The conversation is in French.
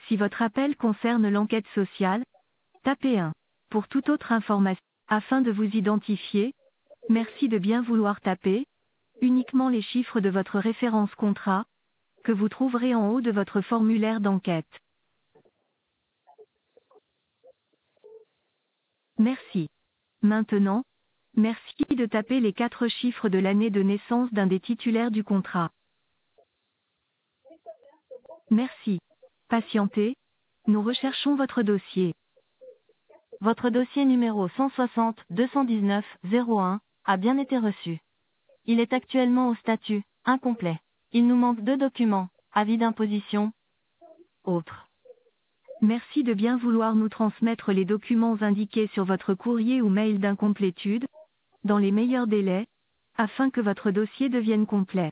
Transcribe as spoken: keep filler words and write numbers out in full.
Si votre appel concerne l'enquête sociale, tapez un. Pour toute autre information, afin de vous identifier, merci de bien vouloir taper uniquement les chiffres de votre référence contrat, que vous trouverez en haut de votre formulaire d'enquête. Merci. Maintenant, merci de taper les quatre chiffres de l'année de naissance d'un des titulaires du contrat. Merci. Patientez. Nous recherchons votre dossier. Votre dossier numéro cent soixante deux cent dix-neuf zéro un a bien été reçu. Il est actuellement au statut incomplet. Il nous manque deux documents, avis d'imposition, autres. Merci de bien vouloir nous transmettre les documents indiqués sur votre courrier ou mail d'incomplétude, dans les meilleurs délais, afin que votre dossier devienne complet.